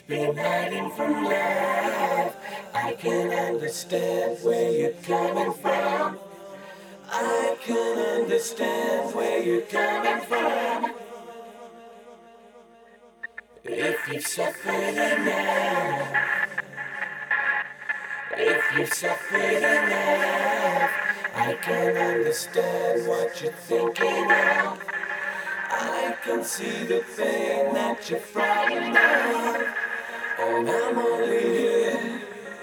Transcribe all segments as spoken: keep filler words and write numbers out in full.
been hiding from love. I can understand where you're coming from. I can understand where you're coming from. If you've suffered enough, if you've suffered enough, I can understand what you're thinking of. I can see the thing that you're frightened of. And I'm only here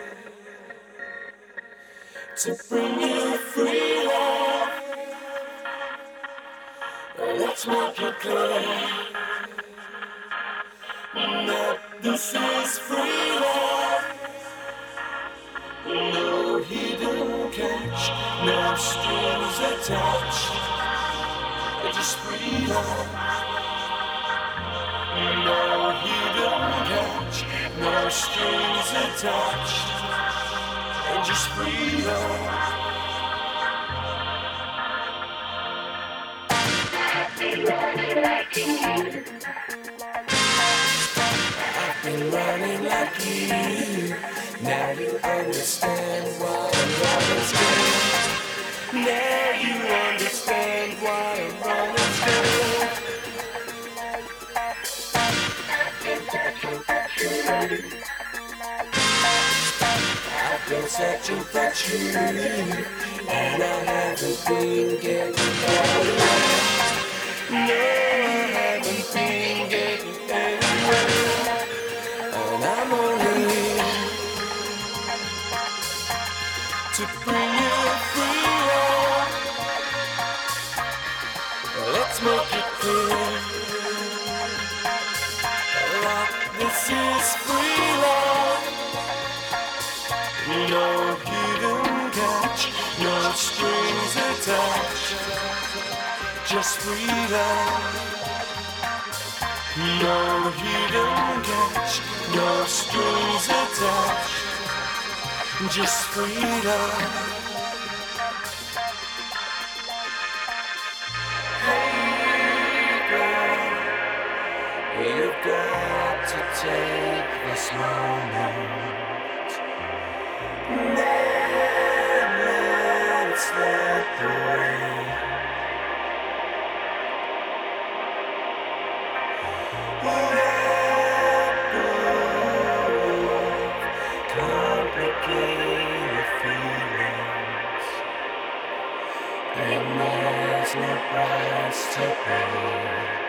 to bring you freedom. Let's make it clear that this is freedom. No hidden catch, no strings attached. Just freedom. No hidden catch, no strings attached. Just freedom. I've been running like you. Now you understand why I'm running scared. Now you understand why I'm running scared. I've been searching for truth, and I haven't been getting anywhere. No, I haven't been getting anywhere. And I'm only here to bring you freedom. Let's make it clear that this is freedom. No hidden catch, no strings attached. Just freedom. No hidden catch, no strings attached. Just freedom. Hey girl, you've got to take this moment. Then let's slip away. Let go of complicated feelings, and there's no price to pay.